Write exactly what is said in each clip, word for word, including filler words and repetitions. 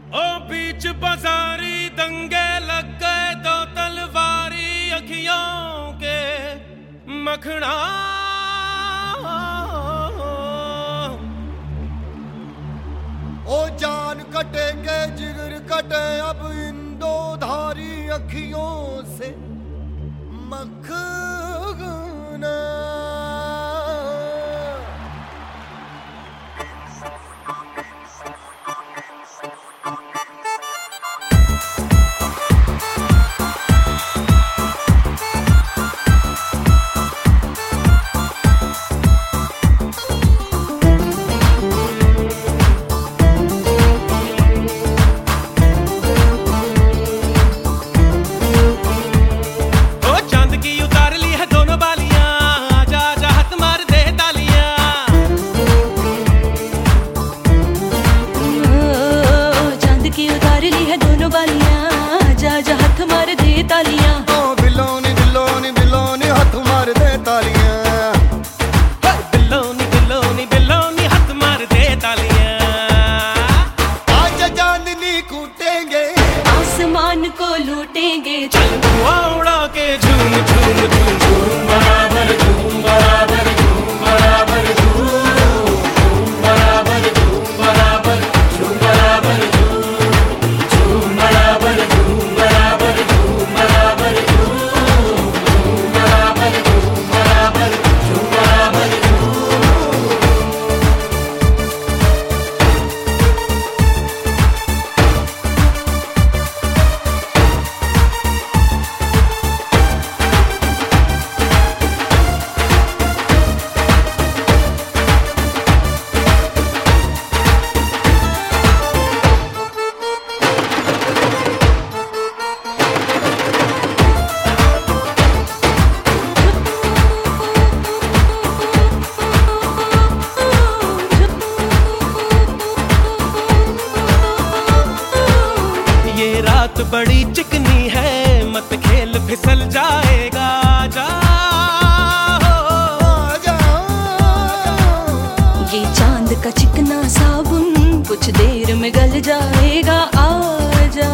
ओ बीच बाजारी दंगे लग गए दो तलवारी अखियों के मखना। ओ जान कटेंगे जिगर कटे अब इन दो धारी अखियों से मखना। तालियां ओ बिलोनी बिलोनी बिलोनी हाथ मार दे तालियां। बिलोनी बिलोनी बिलोनी हाथ मार दे तालियां। आज चांदनी कूटेंगे आसमान को लूटेंगे। चल उड़ा के झूम झूम झूम झूम बराबर झूम बराबर झूम बराबर झूम झूम बराबर झूम बराबर झूम बराबर झूम झूम बराबर झूम बराबर झूम बराबर झूम झूम बराबर झूम बराबर झूम बराबर झूम। रात बड़ी चिकनी है मत खेल फिसल जाएगा। जा ये चांद का चिकना साबुन कुछ देर में गल जाएगा। आजा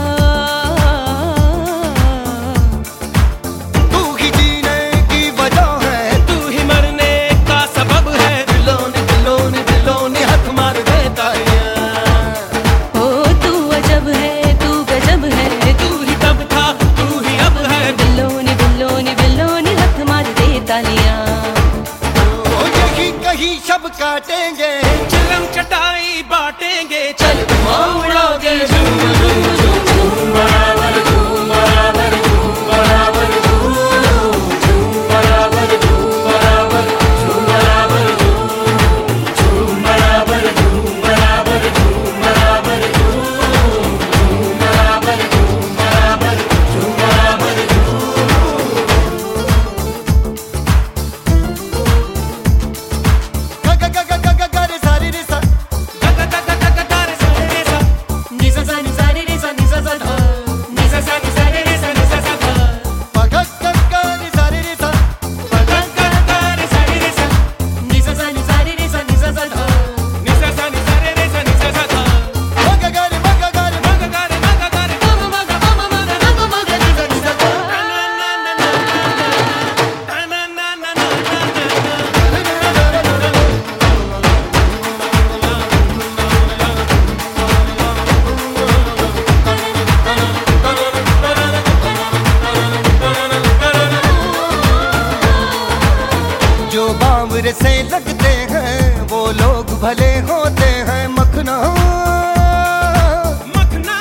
तू ही जीने की वजह है तू ही मरने का सबब है। बिलोनी बिलोनी बिलोनी हाथ मार दे तालियां। ओ तू अजब है तू गजब है तू ही तब था तू ही अब है। बिलोनी बिलोनी बिलोनी हाथ मार दे तालियां। ओ यही कहीं शब काटेंगे चिलम चटाई बांटेंगे। चल उड़ोगे झूम झूम झूम झूम बराबर झूम बराबर झूम बराबर झूम झूम बराबर झूम बराबर झूम बराबर झूम झूम बराबर झूम बराबर झूम बराबर झूम झूम बराबर झूम बराबर झूम बराबर ग ग ग ग ग ग रे सारी रे सा ग ग ग ग ग ग रे सा रे सा नि सा सा नि सा रे रे सा नि सा सा धा नि सा सा नि सा रे रे सा नि सा सा धा प ग ग ग रे सारी रे सा प ग ग ग रे सा रे रे सा नि सा सा नि सा रे रे सा नि सा सा धा नि सा सा नि सा रे रे सा नि सा सा धा म ग ग रे म ग ग रे म ग ग रे म ग ग रे म म ग म म ग र म म ग नि सा नि सा धा ना ना ना ना ना ना ना ना जो बावरे से लगते हैं वो लोग भले होते हैं मखना। मखना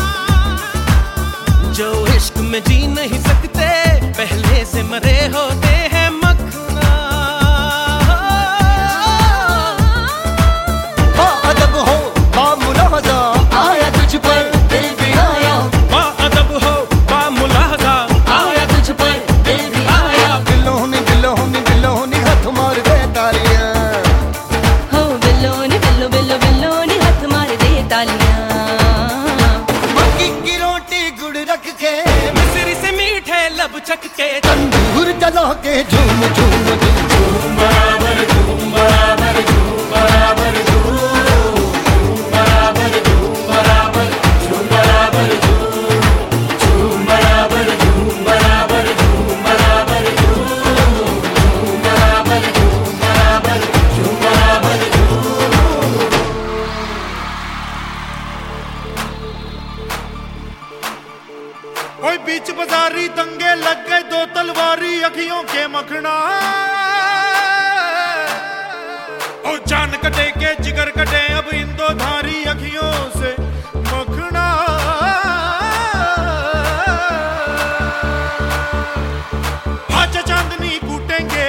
जो इश्क में जी नहीं सकते पहले से मरे होते हैं। मखना अदब हो बामुलाहजा आया तुझ पर दिल भी आया। अदब हो बामुलाहजा आया तुझ पर दिल भी आया। बिलोनी बिलोनी बिलोनी हाथ मार दे तालियां। हो बिलोनी बिलो बिलो बिलोनी हाथ मार दे तालियां। मक्की की रोटी गुड़ रख के मिस्री से मीठे लब चख के। तंदूर जला के झूम झूम झूम झूम बराबर झूम बराबर झूम बराबर झूम झूम बराबर झूम बराबर तलवारी दंगे लग गए दो तलवारी अखियों के मखना ओ जान कटे के जिगर कटे अब इन दो धारी अखियों से मखना आज चांदनी कूटेंगे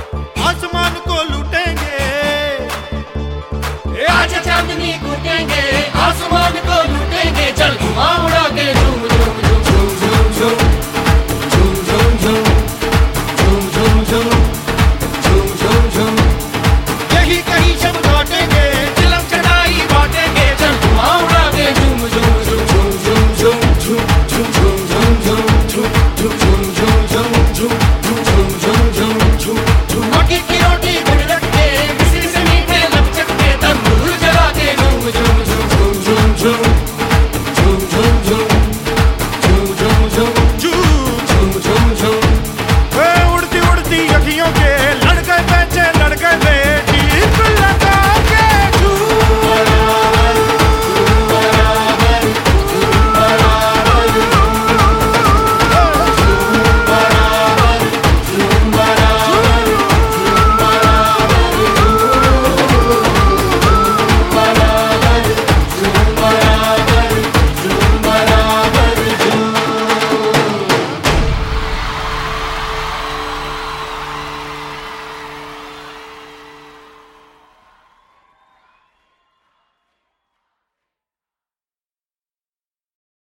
आसमान को लूटेंगे आज चांदनी कूटेंगे